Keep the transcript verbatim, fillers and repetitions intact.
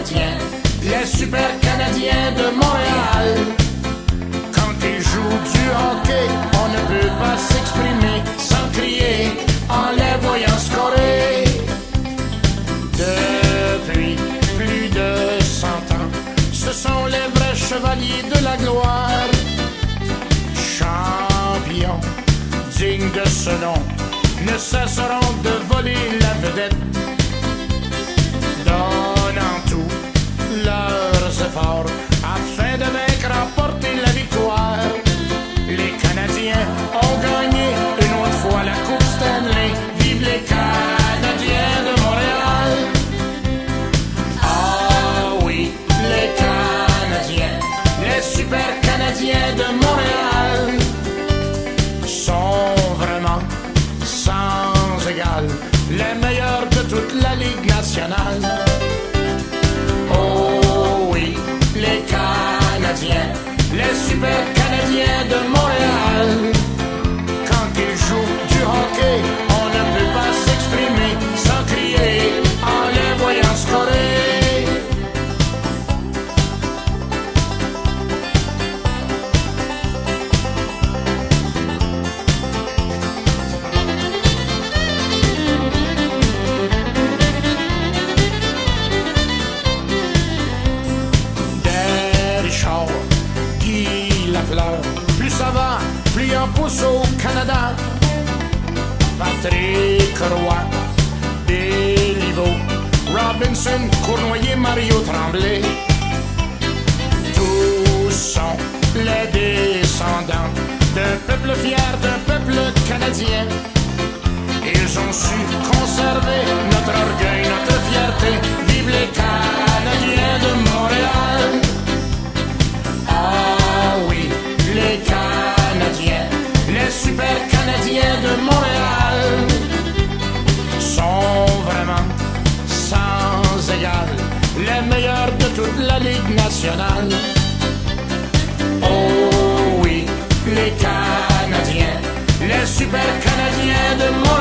Canadiens, les super Canadiens de Montréal. Quand ils jouent du hockey, on ne peut pas s'exprimer sans crier en les voyant scorer. Depuis plus de cent ans, ce sont les vrais chevaliers de la gloire. Champions dignes de ce nom, ne cesseront de voler la vedette, donnant tous leurs efforts afin de vaincre, remporter la victoire. Les Canadiens ont gagné une autre fois la Coupe Stanley. Vive les Canadiens de Montréal. Ah oui, les Canadiens, les super Canadiens de Montréal sont vraiment sans égal, les meilleurs de toute la Ligue nationale. Oh oui, les Canadiens, les super Canadiens de Montréal. Quand ils jouent du hockey, on ne peut pas s'exprimer sans crier en les voyant scorer. Plus ça va, plus on pousse au Canada. Patrick Roy, Béliveau, Robinson, Cournoyer, Mario Tremblay, tous sont les descendants d'un peuple fier, d'un peuple canadien. Ils ont su conserver notre orgueil, notre fierté. Vive les Canadiens de Montréal. Ah oui, les Canadiens, les super Canadiens de Montréal sont vraiment sans égal, les meilleurs de toute la Ligue nationale. Oh oui, les Canadiens, les super Canadiens de Montréal.